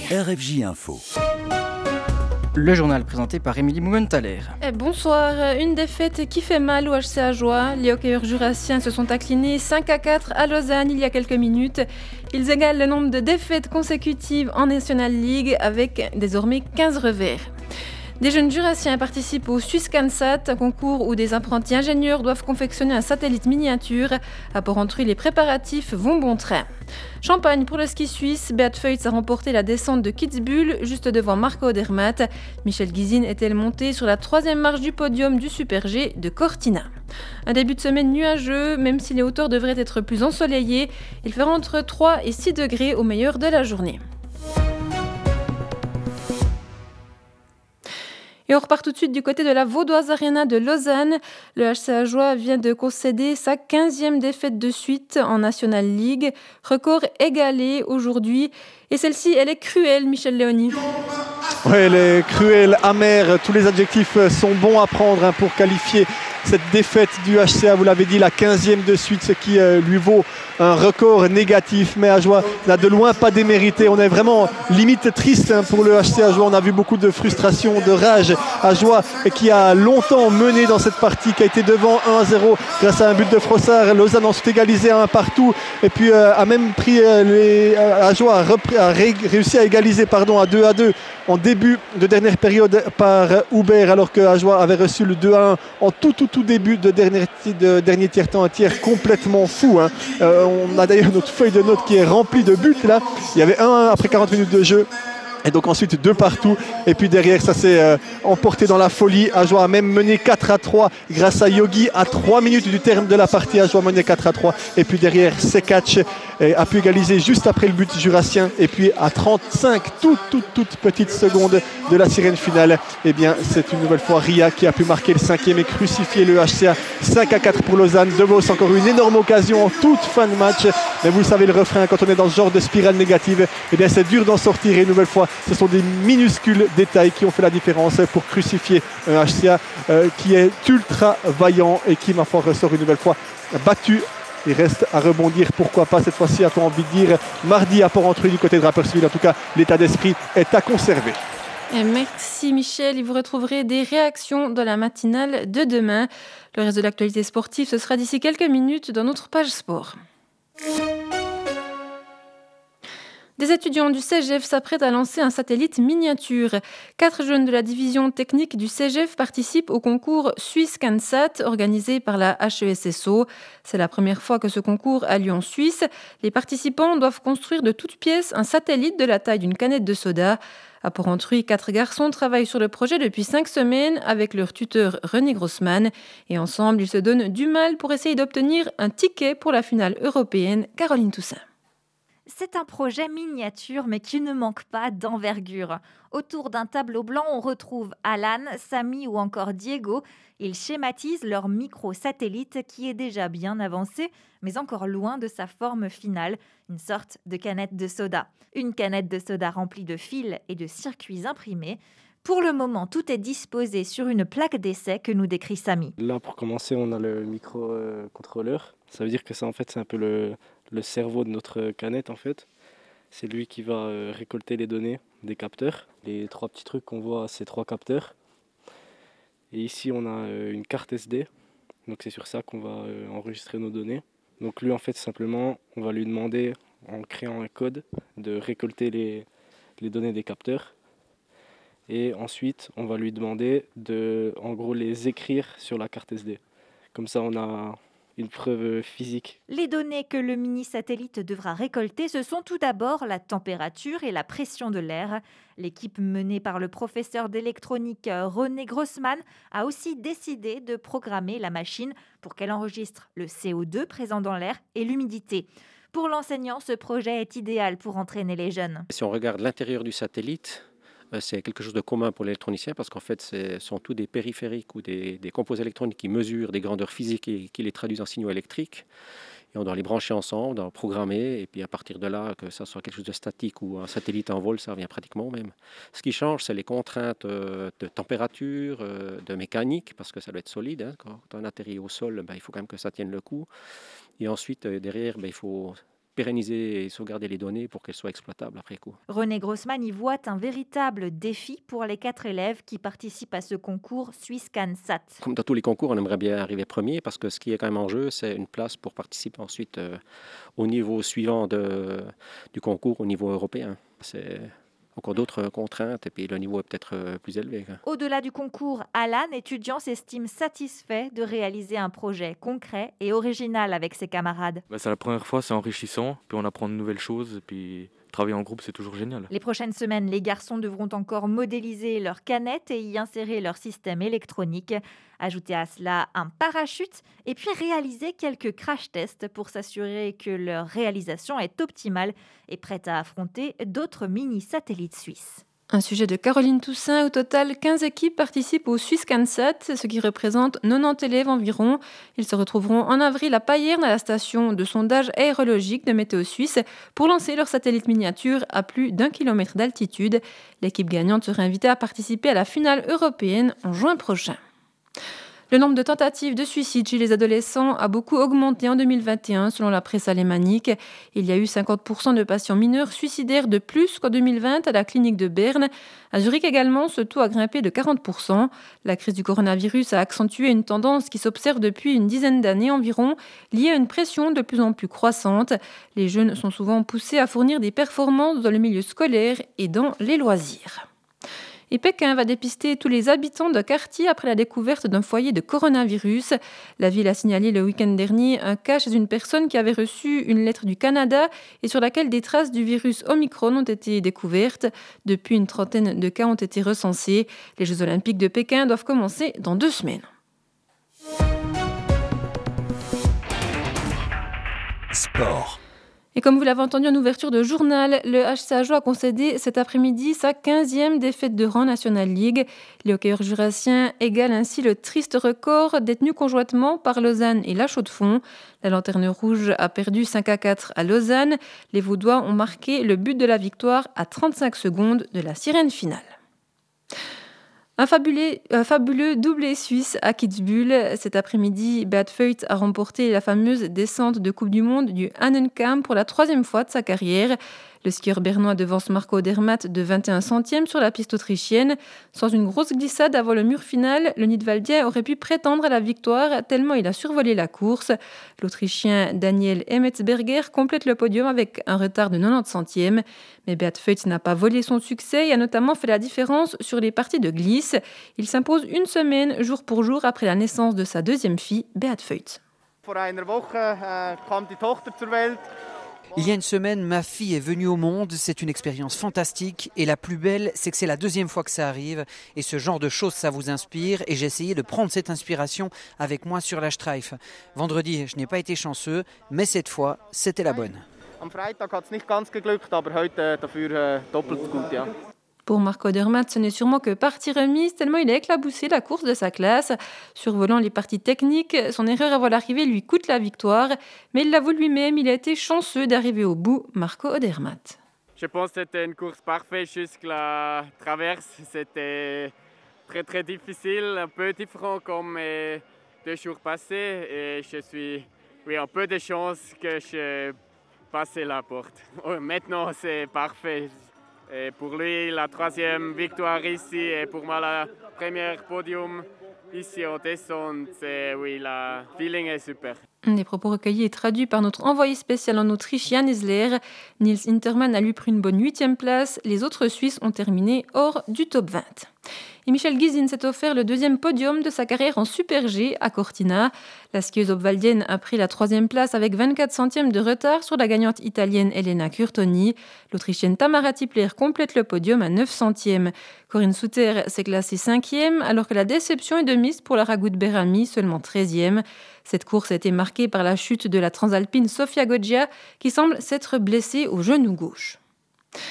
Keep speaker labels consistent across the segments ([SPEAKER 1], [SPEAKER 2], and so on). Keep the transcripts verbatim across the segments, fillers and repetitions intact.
[SPEAKER 1] R F J Info.
[SPEAKER 2] Le journal présenté par Émilie Mumenthaler.
[SPEAKER 3] Bonsoir, une défaite qui fait mal au H C Ajoie. Les hockeyeurs jurassiens se sont inclinés cinq à quatre à Lausanne il y a quelques minutes. Ils égalent le nombre de défaites consécutives en National League avec désormais quinze revers. Des jeunes jurassiens participent au SwissCANSAT, un concours où des apprentis ingénieurs doivent confectionner un satellite miniature. À Porrentruy, les préparatifs vont bon train. Champagne pour le ski suisse, Beat Feuz a remporté la descente de Kitzbühel juste devant Marco Odermatt. Michel Guizine est-elle montée sur la troisième marche du podium du Super G de Cortina. Un début de semaine nuageux, même si les hauteurs devraient être plus ensoleillées. Il fera entre trois et six degrés au meilleur de la journée. Et on repart tout de suite du côté de la Vaudoise Arena de Lausanne. Le H C Ajoie vient de concéder sa quinzième défaite de suite en National League. Record égalé aujourd'hui. Et celle-ci, elle est cruelle, Michel Léoni.
[SPEAKER 4] Oui, elle est cruelle, amère. Tous les adjectifs sont bons à prendre hein, pour qualifier cette défaite du H C A. Vous l'avez dit, la quinzième de suite, ce qui euh, lui vaut un record négatif. Mais Ajoie n'a de loin pas démérité. On est vraiment limite triste hein, pour le H C Ajoie. On a vu beaucoup de frustration, de rage. Ajoie qui a longtemps mené dans cette partie, qui a été devant un à zéro grâce à un but de Frossard. Lausanne ensuite égalisé un partout. Et puis euh, a même pris euh, les euh, Ajoie a, repris, a ré, réussi à égaliser pardon, à deux à deux en début de dernière période par Hubert, alors que Ajoie avait reçu le deux à un en tout tout tout début de dernier, de dernier tiers-temps, un tiers complètement fou. Hein. Euh, on a d'ailleurs notre feuille de notes qui est remplie de buts là. Il y avait un à un après quarante minutes de jeu. Et donc ensuite deux partout. Et puis derrière, ça s'est euh, emporté dans la folie. Ajoie a même mené quatre à trois grâce à Yogi à trois minutes du terme de la partie. Ajoie mené quatre à trois. Et puis derrière, Sekac euh, a pu égaliser juste après le but jurassien. Et puis à trente-cinq, toutes, toutes, toutes petites secondes de la sirène finale, eh bien c'est une nouvelle fois Ria qui a pu marquer le cinquième et crucifier le H C A. cinq à quatre pour Lausanne. De Vos, encore une énorme occasion en toute fin de match. Mais vous savez le refrain, quand on est dans ce genre de spirale négative, eh bien c'est dur d'en sortir. Et une nouvelle fois, ce sont des minuscules détails qui ont fait la différence pour crucifier un H C A euh, qui est ultra vaillant et qui, ma foi, ressort une nouvelle fois battu. Il reste à rebondir, pourquoi pas cette fois-ci, a-t-on envie de dire, mardi à Porrentruy du côté de Rapperswil. En tout cas, l'état d'esprit est à conserver.
[SPEAKER 3] Et merci Michel, et vous retrouverez des réactions dans la matinale de demain. Le reste de l'actualité sportive, ce sera d'ici quelques minutes dans notre page sport. Des étudiants du C G F s'apprêtent à lancer un satellite miniature. Quatre jeunes de la division technique du C G F participent au concours SwissCANSAT organisé par la H E S S O. C'est la première fois que ce concours a lieu en Suisse. Les participants doivent construire de toutes pièces un satellite de la taille d'une canette de soda. À Porrentruy, quatre garçons travaillent sur le projet depuis cinq semaines avec leur tuteur René Grossman. Et ensemble, ils se donnent du mal pour essayer d'obtenir un ticket pour la finale européenne. Caroline Toussaint.
[SPEAKER 5] C'est un projet miniature, mais qui ne manque pas d'envergure. Autour d'un tableau blanc, on retrouve Alan, Samy ou encore Diego. Ils schématisent leur micro-satellite qui est déjà bien avancé, mais encore loin de sa forme finale, une sorte de canette de soda. Une canette de soda remplie de fils et de circuits imprimés. Pour le moment, tout est disposé sur une plaque d'essai que nous décrit Samy.
[SPEAKER 6] Là, pour commencer, on a le micro-contrôleur. Ça veut dire que ça, en fait, c'est un peu le... le cerveau de notre canette en fait. C'est lui qui va euh, récolter les données des capteurs. Les trois petits trucs qu'on voit, c'est trois capteurs. Et ici on a euh, une carte S D. Donc c'est sur ça qu'on va euh, enregistrer nos données. Donc lui en fait simplement on va lui demander en créant un code de récolter les, les données des capteurs. Et ensuite on va lui demander de en gros les écrire sur la carte S D. Comme ça on a une preuve physique.
[SPEAKER 5] Les données que le mini-satellite devra récolter, ce sont tout d'abord la température et la pression de l'air. L'équipe menée par le professeur d'électronique René Grossman a aussi décidé de programmer la machine pour qu'elle enregistre le C O deux présent dans l'air et l'humidité. Pour l'enseignant, ce projet est idéal pour entraîner les jeunes.
[SPEAKER 7] Si on regarde l'intérieur du satellite, c'est quelque chose de commun pour l'électronicien parce qu'en fait, ce sont tous des périphériques ou des, des composés électroniques qui mesurent des grandeurs physiques et qui les traduisent en signaux électriques. Et on doit les brancher ensemble, on doit programmer, et puis à partir de là, que ça soit quelque chose de statique ou un satellite en vol, ça revient pratiquement au même. Ce qui change, c'est les contraintes de température, de mécanique, parce que ça doit être solide. Hein. Quand on atterrit au sol, ben, il faut quand même que ça tienne le coup. Et ensuite, derrière, ben, il faut pérenniser et sauvegarder les données pour qu'elles soient exploitables après coup.
[SPEAKER 5] René Grossman y voit un véritable défi pour les quatre élèves qui participent à ce concours Swisscansat.
[SPEAKER 7] Comme dans tous les concours, on aimerait bien arriver premier parce que ce qui est quand même en jeu, c'est une place pour participer ensuite euh, au niveau suivant de, du concours, au niveau européen. C'est encore d'autres contraintes et puis le niveau est peut-être plus élevé.
[SPEAKER 5] Au-delà du concours, Alan, étudiant, s'estime satisfait de réaliser un projet concret et original avec ses camarades.
[SPEAKER 1] Bah, c'est la première fois, c'est enrichissant, puis on apprend de nouvelles choses et puis travailler en groupe, c'est toujours génial.
[SPEAKER 5] Les prochaines semaines, les garçons devront encore modéliser leurs canettes et y insérer leur système électronique. Ajouter à cela un parachute et puis réaliser quelques crash tests pour s'assurer que leur réalisation est optimale et prête à affronter d'autres mini-satellites suisses.
[SPEAKER 3] Un sujet de Caroline Toussaint. Au total, quinze équipes participent au Swisscansat, ce qui représente quatre-vingt-dix élèves environ. Ils se retrouveront en avril à Payerne, à la station de sondage aérologique de Météo Suisse, pour lancer leur satellite miniature à plus d'un kilomètre d'altitude. L'équipe gagnante sera invitée à participer à la finale européenne en juin prochain. Le nombre de tentatives de suicide chez les adolescents a beaucoup augmenté en deux mille vingt et un selon la presse alémanique. Il y a eu cinquante pour cent de patients mineurs suicidaires de plus qu'en deux mille vingt à la clinique de Berne. À Zurich également, ce taux a grimpé de quarante pour cent. La crise du coronavirus a accentué une tendance qui s'observe depuis une dizaine d'années environ, liée à une pression de plus en plus croissante. Les jeunes sont souvent poussés à fournir des performances dans le milieu scolaire et dans les loisirs. Et Pékin va dépister tous les habitants d'un quartier après la découverte d'un foyer de coronavirus. La ville a signalé le week-end dernier un cas chez une personne qui avait reçu une lettre du Canada et sur laquelle des traces du virus Omicron ont été découvertes. Depuis, une trentaine de cas ont été recensés. Les Jeux Olympiques de Pékin doivent commencer dans deux semaines.
[SPEAKER 8] Sport.
[SPEAKER 3] Et comme vous l'avez entendu en ouverture de journal, le H C Ajoie a concédé cet après-midi sa quinzième défaite de rang National League. Les hockeyeurs jurassiens égalent ainsi le triste record détenu conjointement par Lausanne et La Chaux-de-Fonds. La Lanterne Rouge a perdu cinq à quatre à Lausanne. Les Vaudois ont marqué le but de la victoire à trente-cinq secondes de la sirène finale. Un fabuleux, un fabuleux doublé suisse à Kitzbühel. Cet après-midi, Beat Feut a remporté la fameuse descente de Coupe du Monde du Hahnenkamm pour la troisième fois de sa carrière. Le skieur bernois devance Marco Odermatt de vingt et un centièmes sur la piste autrichienne. Sans une grosse glissade avant le mur final, le Nidwaldien aurait pu prétendre à la victoire tellement il a survolé la course. L'Autrichien Daniel Emmetsberger complète le podium avec un retard de quatre-vingt-dix centièmes. Mais Beat Feut n'a pas volé son succès et a notamment fait la différence sur les parties de glisse. Il s'impose une semaine, jour pour jour, après la naissance de sa deuxième fille, Beat Feut.
[SPEAKER 9] Vor einer Woche äh, kam die Tochter zur Welt.
[SPEAKER 10] Il y a une semaine, ma fille est venue au monde. C'est une expérience fantastique. Et la plus belle, c'est que c'est la deuxième fois que ça arrive. Et ce genre de choses, ça vous inspire. Et j'ai essayé de prendre cette inspiration avec moi sur la Streif. Vendredi, je n'ai pas été chanceux, mais cette fois, c'était la bonne.
[SPEAKER 9] Am Freitag hat es nicht ganz geglückt, aber heute dafür äh, doppelt gut, ja.
[SPEAKER 3] Pour Marco Odermatt, ce n'est sûrement que partie remise, tellement il a éclaboussé la course de sa classe. Survolant les parties techniques, son erreur avant l'arrivée lui coûte la victoire, mais il l'avoue lui-même, il a été chanceux d'arriver au bout, Marco Odermatt.
[SPEAKER 11] Je pense que c'était une course parfaite jusqu'à la traverse. C'était très très difficile, un peu différent comme euh, deux jours passés. Et je suis, oui, un peu de chance que je passe la porte. Maintenant, c'est parfait. Et pour lui, la troisième victoire ici et pour moi, la première podium ici en descente. C'est, oui, le feeling est super.
[SPEAKER 3] Des propos recueillis et traduits par notre envoyé spécial en Autriche, Jan Esler. Nils Interman a lui pris une bonne huitième place. Les autres Suisses ont terminé hors du top vingt. Et Michel Gizin s'est offert le deuxième podium de sa carrière en Super G à Cortina. La skieuse obvaldienne a pris la troisième place avec vingt-quatre centièmes de retard sur la gagnante italienne Elena Curtoni. L'Autrichienne Tamara Tippler complète le podium à neuf centièmes. Corinne Souter s'est classée cinquième, alors que la déception est de mise pour la Ragout Berami, seulement treizième. Cette course a été marquée par la chute de la transalpine Sofia Goggia, qui semble s'être blessée au genou gauche.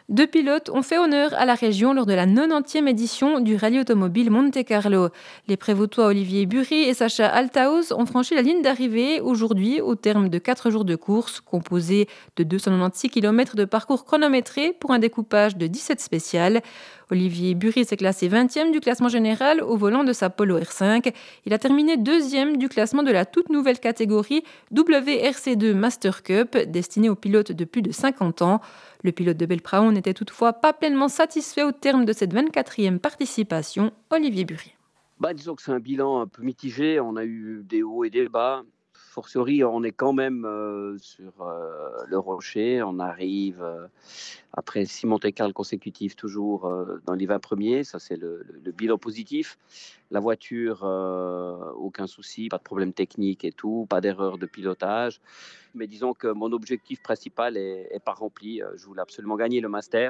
[SPEAKER 3] Deux pilotes ont fait honneur à la région lors de la quatre-vingt-dixième édition du rallye automobile Monte-Carlo. Les Prévôtois Olivier Bury et Sacha Althaus ont franchi la ligne d'arrivée aujourd'hui au terme de quatre jours de course, composés de deux cent quatre-vingt-seize kilomètres de parcours chronométrés pour un découpage de dix-sept spéciales. Olivier Bury s'est classé vingtième du classement général au volant de sa Polo R cinq. Il a terminé deuxième du classement de la toute nouvelle catégorie W R C deux Master Cup, destinée aux pilotes de plus de cinquante ans. Le pilote de Belpraon n'était toutefois pas pleinement satisfait au terme de cette vingt-quatrième participation. Olivier Bury.
[SPEAKER 12] Bah, disons que c'est un bilan un peu mitigé. On a eu des hauts et des bas. Fortiori, on est quand même euh, sur euh, le rocher. On arrive euh, après six Monte-Carlo consécutifs toujours euh, dans les vingt premiers. Ça, c'est le, le, le bilan positif. La voiture, euh, aucun souci, pas de problème technique et tout, pas d'erreur de pilotage. Mais disons que mon objectif principal est, est pas rempli. Je voulais absolument gagner le Master.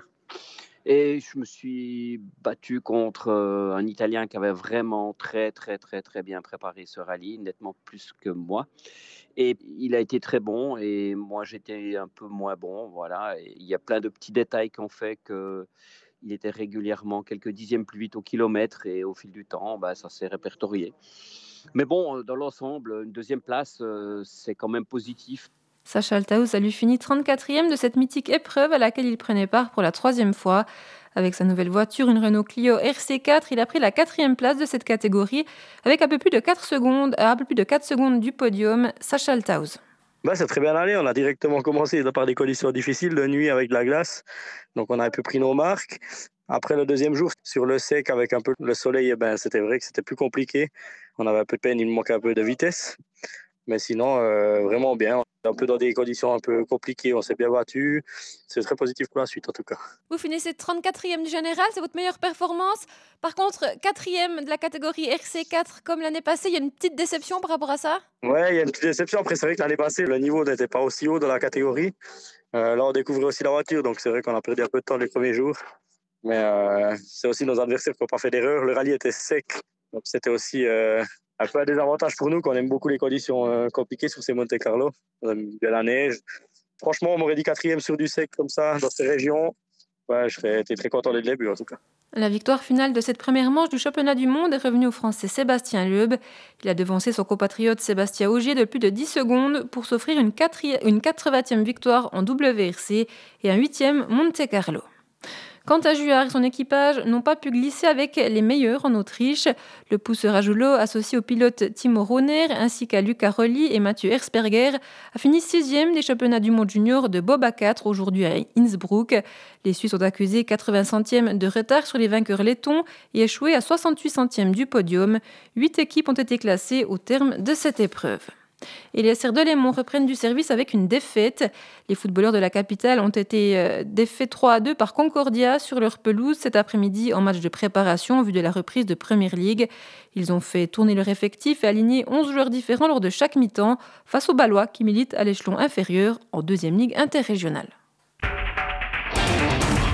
[SPEAKER 12] Et je me suis battu contre euh, un Italien qui avait vraiment très, très, très, très bien préparé ce rallye, nettement plus que moi. Et il a été très bon et moi, j'étais un peu moins bon. Voilà. Et il y a plein de petits détails qui ont fait qu'il était régulièrement quelques dixièmes plus vite au kilomètre et au fil du temps, bah, ça s'est répertorié. Mais bon, dans l'ensemble, une deuxième place, euh, c'est quand même positif.
[SPEAKER 3] Sacha Althaus a lui fini trente-quatrième de cette mythique épreuve à laquelle il prenait part pour la troisième fois. Avec sa nouvelle voiture, une Renault Clio R C quatre, il a pris la quatrième place de cette catégorie avec un peu plus de quatre secondes, un peu plus de quatre secondes du podium. Sacha Althaus.
[SPEAKER 13] Bah, c'est très bien allé. On a directement commencé par des conditions difficiles de nuit avec de la glace. Donc on a un peu pris nos marques. Après le deuxième jour, sur le sec avec un peu le soleil, eh ben, c'était vrai que c'était plus compliqué. On avait un peu de peine, il nous manquait un peu de vitesse. Mais sinon, euh, vraiment bien. Un peu dans des conditions un peu compliquées, on s'est bien battu. C'est très positif pour la suite en tout cas.
[SPEAKER 3] Vous finissez trente-quatrième du général, c'est votre meilleure performance. Par contre, quatrième de la catégorie R C quatre comme l'année passée, il y a une petite déception par rapport à ça?
[SPEAKER 13] Ouais, il y a une petite déception. Après, c'est vrai que l'année passée, le niveau n'était pas aussi haut dans la catégorie. Euh, là, on découvrait aussi la voiture, donc c'est vrai qu'on a perdu un peu de temps les premiers jours. Mais euh, c'est aussi nos adversaires qui n'ont pas fait d'erreur. Le rallye était sec, donc c'était aussi... Euh, un peu un désavantage pour nous, qu'on aime beaucoup les conditions euh, compliquées sur ces Monte-Carlo. On aime bien la neige. Franchement, on m'aurait dit quatrième sur du sec comme ça, dans ces régions. Ouais, je serais très content dès le début en tout cas.
[SPEAKER 3] La victoire finale de cette première manche du championnat du monde est revenue au Français Sébastien Loeb. Il a devancé son compatriote Sébastien Ogier de plus de dix secondes pour s'offrir une, une quatre-vingtième victoire en W R C et un huitième Monte-Carlo. Quant à Juard et son équipage n'ont pas pu glisser avec les meilleurs en Autriche. Le pousseur à Joulot, associé au pilote Timo Rohner ainsi qu'à Luca Rolli et Mathieu Hersperger, a fini sixième des championnats du monde junior de Bob à quatre aujourd'hui à Innsbruck. Les Suisses ont accusé quatre-vingts centièmes de retard sur les vainqueurs lettons et échoué à soixante-huit centièmes du podium. Huit équipes ont été classées au terme de cette épreuve. Et les S R Delémont reprennent du service avec une défaite. Les footballeurs de la capitale ont été euh, défaits trois à deux par Concordia sur leur pelouse cet après-midi en match de préparation en vue de la reprise de Premier League. Ils ont fait tourner leur effectif et aligné onze joueurs différents lors de chaque mi-temps face aux Ballois qui militent à l'échelon inférieur en deuxième ligue interrégionale.